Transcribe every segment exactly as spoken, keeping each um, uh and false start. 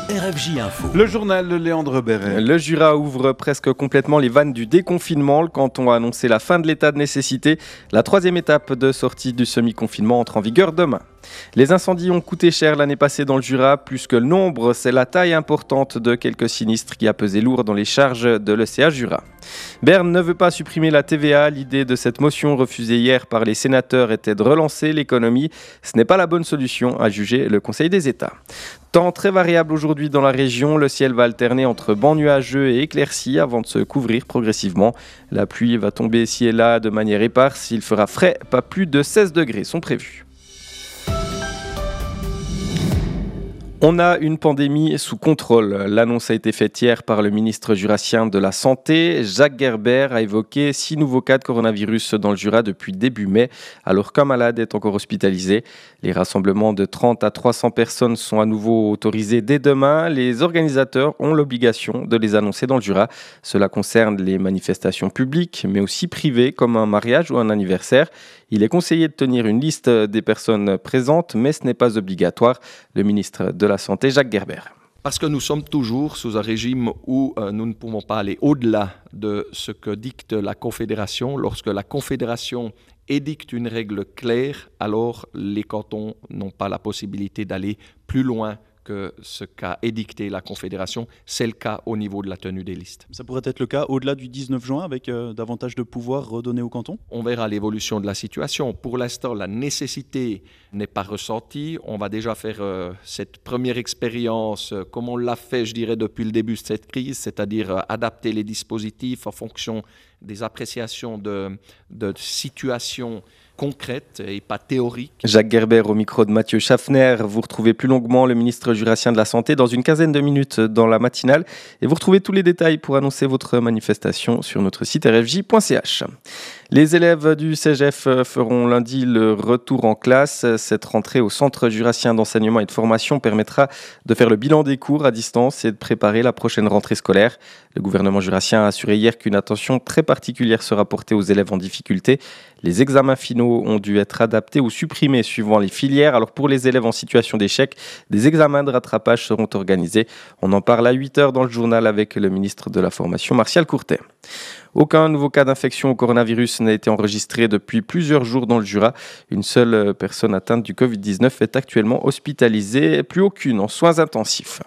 R F J Info. Le journal de Léandre Béret. Le Jura ouvre presque complètement les vannes du déconfinement. Le canton a annoncé la fin de l'état de nécessité. La troisième étape de sortie du semi-confinement entre en vigueur demain. Les incendies ont coûté cher l'année passée dans le Jura. Plus que le nombre, c'est la taille importante de quelques sinistres qui a pesé lourd dans les charges de l'E C A Jura. Berne ne veut pas supprimer la T V A. L'idée de cette motion refusée hier par les sénateurs était de relancer l'économie. Ce n'est pas la bonne solution, a jugé le Conseil des États. Temps très variable aujourd'hui dans la région. Le ciel va alterner entre bancs nuageux et éclaircis avant de se couvrir progressivement. La pluie va tomber ici et là de manière éparse. Il fera frais, pas plus de seize degrés sont prévus. On a une pandémie sous contrôle. L'annonce a été faite hier par le ministre jurassien de la Santé. Jacques Gerber a évoqué six nouveaux cas de coronavirus dans le Jura depuis début mai, alors qu'un malade est encore hospitalisé. Les rassemblements de trente à trois cents personnes sont à nouveau autorisés dès demain. Les organisateurs ont l'obligation de les annoncer dans le Jura. Cela concerne les manifestations publiques, mais aussi privées, comme un mariage ou un anniversaire. Il est conseillé de tenir une liste des personnes présentes, mais ce n'est pas obligatoire. Le ministre de la Santé, Jacques Gerber. Parce que nous sommes toujours sous un régime où euh, nous ne pouvons pas aller au-delà de ce que dicte la Confédération. Lorsque la Confédération édicte une règle claire, alors les cantons n'ont pas la possibilité d'aller plus loin que ce qu'a édicté la Confédération. C'est le cas au niveau de la tenue des listes. Ça pourrait être le cas au-delà du dix-neuf juin avec euh, davantage de pouvoir redonné au canton ? On verra l'évolution de la situation. Pour l'instant, la nécessité n'est pas ressentie. On va déjà faire euh, cette première expérience, euh, comme on l'a fait, je dirais, depuis le début de cette crise, c'est-à-dire euh, adapter les dispositifs en fonction des appréciations de, de situations concrète et pas théorique. Jacques Gerber au micro de Mathieu Schaffner. Vous retrouvez plus longuement le ministre jurassien de la Santé dans une quinzaine de minutes dans la matinale. Et vous retrouvez tous les détails pour annoncer votre manifestation sur notre site r f j point c h. Les élèves du C G F feront lundi le retour en classe. Cette rentrée au Centre jurassien d'enseignement et de formation permettra de faire le bilan des cours à distance et de préparer la prochaine rentrée scolaire. Le gouvernement jurassien a assuré hier qu'une attention très particulière sera portée aux élèves en difficulté. Les examens finaux ont dû être adaptés ou supprimés suivant les filières. Alors pour les élèves en situation d'échec, des examens de rattrapage seront organisés. On en parle à huit heures dans le journal avec le ministre de la Formation, Martial Courtet. Aucun nouveau cas d'infection au coronavirus n'a été enregistré depuis plusieurs jours dans le Jura. Une seule personne atteinte du covid dix-neuf est actuellement hospitalisée, plus aucune en soins intensifs.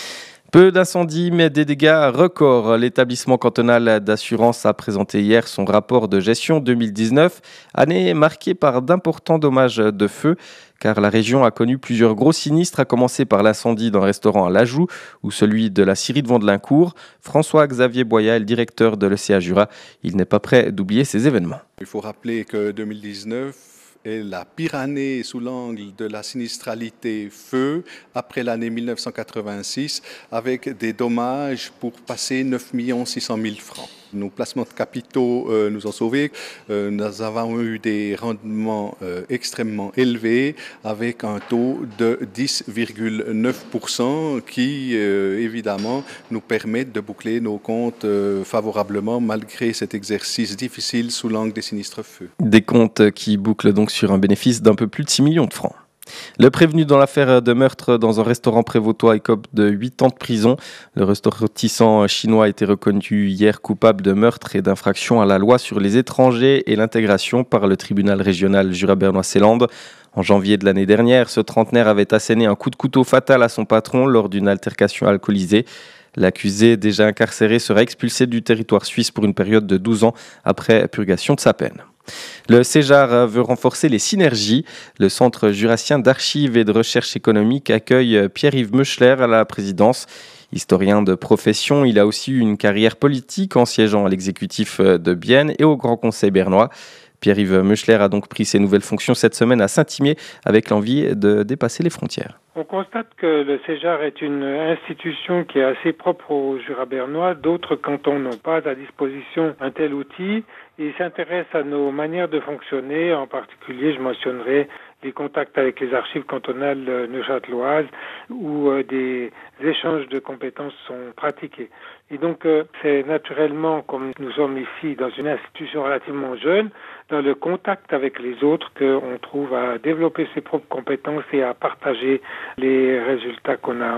Peu d'incendies, mais des dégâts records. L'établissement cantonal d'assurance a présenté hier son rapport de gestion deux mille dix-neuf, année marquée par d'importants dommages de feu, car la région a connu plusieurs gros sinistres, à commencer par l'incendie d'un restaurant à Lajoux ou celui de la scierie de Vendelincourt. François-Xavier Boya est le directeur de l'E C A Jura. Il n'est pas prêt d'oublier ces événements. Il faut rappeler que deux mille dix-neuf est la pire année sous l'angle de la sinistralité feu après l'année mille neuf cent quatre-vingt-six, avec des dommages pour passer neuf millions six cent mille francs. Nos placements de capitaux euh, nous ont sauvés. Euh, nous avons eu des rendements euh, extrêmement élevés avec un taux de dix virgule neuf pour cent qui, euh, évidemment, nous permettent de boucler nos comptes euh, favorablement malgré cet exercice difficile sous l'angle des sinistres feux. Des comptes qui bouclent donc sur un bénéfice d'un peu plus de six millions de francs. Le prévenu dans l'affaire de meurtre dans un restaurant prévôtois écope de huit ans de prison. Le ressortissant chinois a été reconnu hier coupable de meurtre et d'infraction à la loi sur les étrangers et l'intégration par le tribunal régional Jura-Bernois-Seeland. En janvier de l'année dernière, ce trentenaire avait asséné un coup de couteau fatal à son patron lors d'une altercation alcoolisée. L'accusé, déjà incarcéré, sera expulsé du territoire suisse pour une période de douze ans après purgation de sa peine. Le CEJAR veut renforcer les synergies. Le Centre jurassien d'archives et de recherche économique accueille Pierre-Yves Meuchler à la présidence. Historien de profession, il a aussi eu une carrière politique en siégeant à l'exécutif de Bienne et au Grand Conseil bernois. Pierre-Yves Meuchler a donc pris ses nouvelles fonctions cette semaine à Saint-Imier avec l'envie de dépasser les frontières. On constate que le CEJAR est une institution qui est assez propre au Jura bernois. D'autres cantons n'ont pas à disposition un tel outil. Il s'intéresse à nos manières de fonctionner. En particulier, je mentionnerai les contacts avec les archives cantonales neuchâteloises où euh, des échanges de compétences sont pratiqués. Et donc, euh, c'est naturellement, comme nous sommes ici dans une institution relativement jeune, dans le contact avec les autres qu'on trouve à développer ses propres compétences et à partager les résultats qu'on a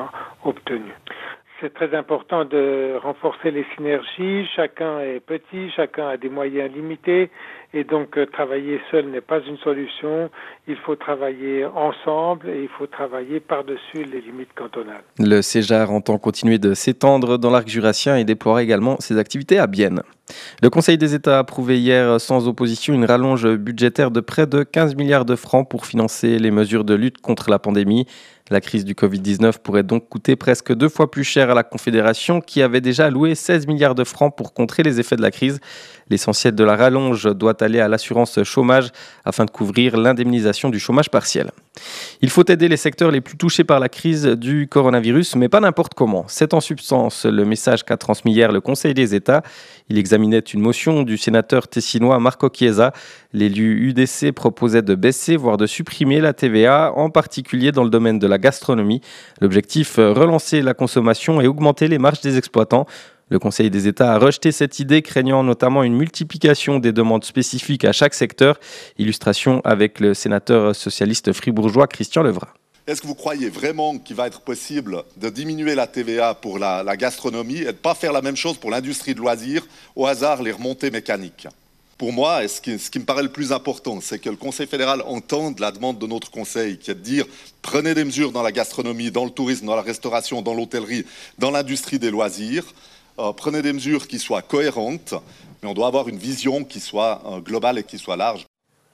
obtenus. C'est très important de renforcer les synergies. Chacun est petit, chacun a des moyens limités et donc euh, travailler seul n'est pas une solution. Il faut travailler ensemble et il faut travailler par-dessus les limites cantonales. Le CEJAR entend continuer de s'étendre dans l'arc jurassien et déploiera également ses activités à Bienne. Le Conseil des États a approuvé hier sans opposition une rallonge budgétaire de près de quinze milliards de francs pour financer les mesures de lutte contre la pandémie. La crise du covid dix-neuf pourrait donc coûter presque deux fois plus cher à la Confédération qui avait déjà alloué seize milliards de francs pour contrer les effets de la crise. L'essentiel de la rallonge doit aller à l'assurance chômage afin de couvrir l'indemnisation du chômage partiel. Il faut aider les secteurs les plus touchés par la crise du coronavirus, mais pas n'importe comment. C'est en substance le message qu'a transmis hier le Conseil des États. Il examinait une motion du sénateur tessinois Marco Chiesa. L'élu U D C proposait de baisser, voire de supprimer la T V A, en particulier dans le domaine de la gastronomie. L'objectif, relancer la consommation et augmenter les marges des exploitants. Le Conseil des États a rejeté cette idée, craignant notamment une multiplication des demandes spécifiques à chaque secteur. Illustration avec le sénateur socialiste fribourgeois Christian Levrat. Est-ce que vous croyez vraiment qu'il va être possible de diminuer la T V A pour la, la gastronomie et de ne pas faire la même chose pour l'industrie de loisirs, au hasard les remontées mécaniques? Pour moi, et ce, qui, ce qui me paraît le plus important, c'est que le Conseil fédéral entende la demande de notre Conseil, qui est de dire prenez des mesures dans la gastronomie, dans le tourisme, dans la restauration, dans l'hôtellerie, dans l'industrie des loisirs. Euh, prenez des mesures qui soient cohérentes, mais on doit avoir une vision qui soit euh, globale et qui soit large.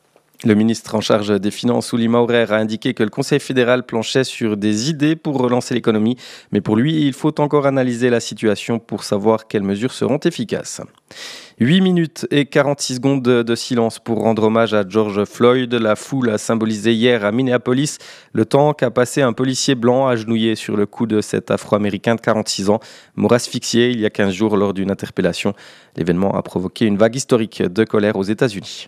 Le ministre en charge des Finances, Uli Maurer, a indiqué que le Conseil fédéral planchait sur des idées pour relancer l'économie. Mais pour lui, il faut encore analyser la situation pour savoir quelles mesures seront efficaces. huit minutes et quarante-six secondes de silence pour rendre hommage à George Floyd. La foule a symbolisé hier à Minneapolis le temps qu'a passé un policier blanc agenouillé sur le cou de cet Afro-Américain de quarante-six ans, mort asphyxié il y a quinze jours lors d'une interpellation. L'événement a provoqué une vague historique de colère aux États-Unis.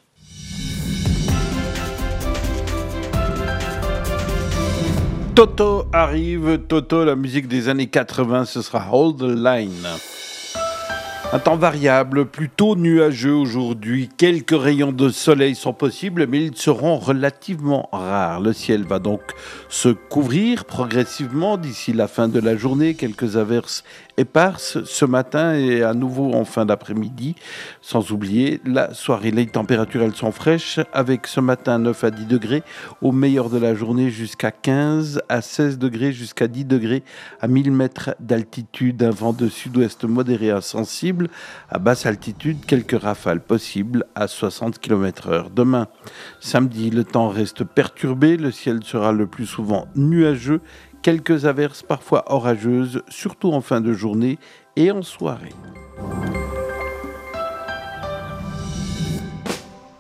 Toto arrive, Toto, la musique des années quatre-vingts, ce sera Hold the Line. Un temps variable, plutôt nuageux aujourd'hui. Quelques rayons de soleil sont possibles, mais ils seront relativement rares. Le ciel va donc se couvrir progressivement d'ici la fin de la journée. Quelques averses éparses ce matin et à nouveau en fin d'après-midi. Sans oublier la soirée. Les températures, elles sont fraîches avec ce matin neuf à dix degrés. Au meilleur de la journée jusqu'à quinze à seize degrés, jusqu'à dix degrés à mille mètres d'altitude. Un vent de sud-ouest modéré à sensible. À basse altitude, quelques rafales possibles à soixante kilomètres heure. Demain, samedi, le temps reste perturbé. Le ciel sera le plus souvent nuageux. Quelques averses parfois orageuses, surtout en fin de journée et en soirée.